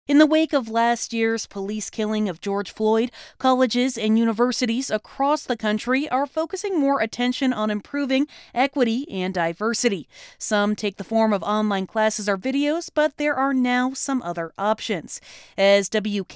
In the wake of last year's police killing of George Floyd, colleges and universities across the country are focusing more attention on improving equity and diversity. Some take the form of online classes or videos, but there are now some other options. As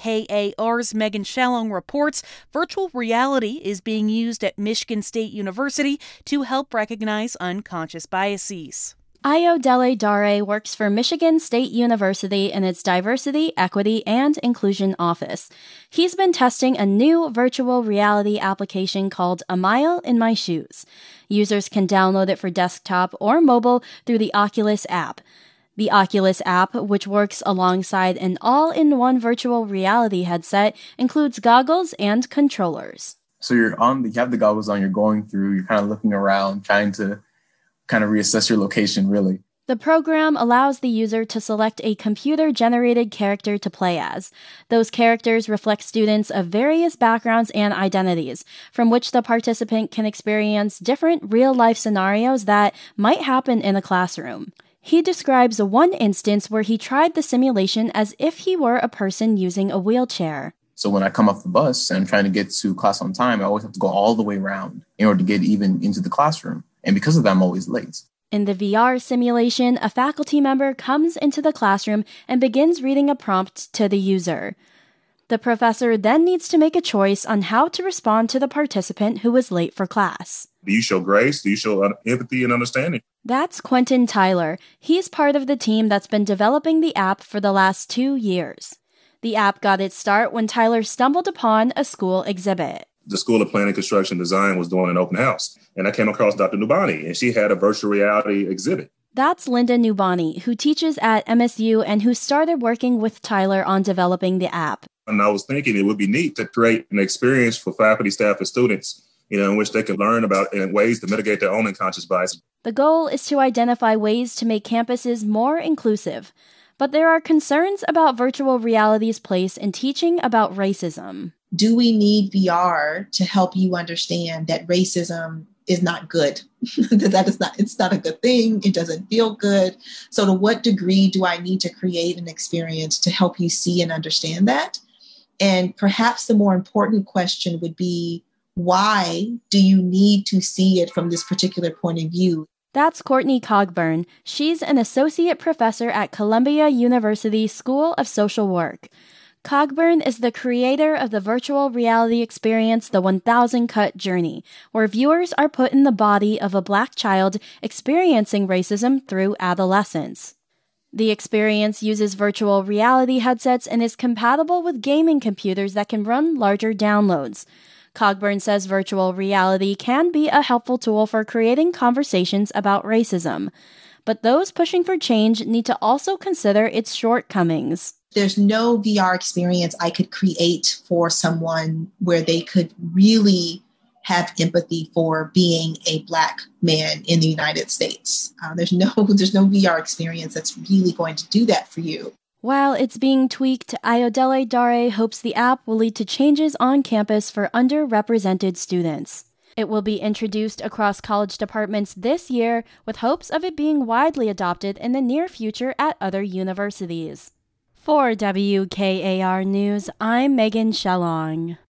WKAR's Megan Shalong reports, virtual reality is being used at Michigan State University to help recognize unconscious biases. Ayodele Dare works for Michigan State University in its Diversity, Equity, and Inclusion Office. He's been testing a new virtual reality application called A Mile in My Shoes. Users can download it for desktop or mobile through the Oculus app. The Oculus app, which works alongside an all-in-one virtual reality headset, includes goggles and controllers. So you have the goggles on, you're going through, you're kind of looking around, trying to kind of reassess your location, really. The program allows the user to select a computer-generated character to play as. Those characters reflect students of various backgrounds and identities, from which the participant can experience different real-life scenarios that might happen in a classroom. He describes one instance where he tried the simulation as if he were a person using a wheelchair. So when I come off the bus and I'm trying to get to class on time, I always have to go all the way around in order to get even into the classroom. And because of that, I'm always late. In the VR simulation, a faculty member comes into the classroom and begins reading a prompt to the user. The professor then needs to make a choice on how to respond to the participant who is late for class. Do you show grace? Do you show empathy and understanding? That's Quentin Tyler. He's part of the team that's been developing the app for the last 2 years. The app got its start when Tyler stumbled upon a school exhibit. The School of Planning, Construction, Design was doing an open house, and I came across Dr. Nubani, and she had a virtual reality exhibit. That's Linda Nubani, who teaches at MSU and who started working with Tyler on developing the app. And I was thinking it would be neat to create an experience for faculty, staff, and students, in which they can learn about and ways to mitigate their own unconscious bias. The goal is to identify ways to make campuses more inclusive. But there are concerns about virtual reality's place in teaching about racism. Do we need VR to help you understand that racism is not good? It's not a good thing. It doesn't feel good. So to what degree do I need to create an experience to help you see and understand that? And perhaps the more important question would be, why do you need to see it from this particular point of view? That's Courtney Cogburn. She's an associate professor at Columbia University School of Social Work. Cogburn is the creator of the virtual reality experience The 1000 Cut Journey, where viewers are put in the body of a Black child experiencing racism through adolescence. The experience uses virtual reality headsets and is compatible with gaming computers that can run larger downloads. Cogburn says virtual reality can be a helpful tool for creating conversations about racism, but those pushing for change need to also consider its shortcomings. There's no VR experience I could create for someone where they could really have empathy for being a Black man in the United States. There's no VR experience that's really going to do that for you. While it's being tweaked, Ayodele Dare hopes the app will lead to changes on campus for underrepresented students. It will be introduced across college departments this year, with hopes of it being widely adopted in the near future at other universities. For WKAR News, I'm Megan Shalong.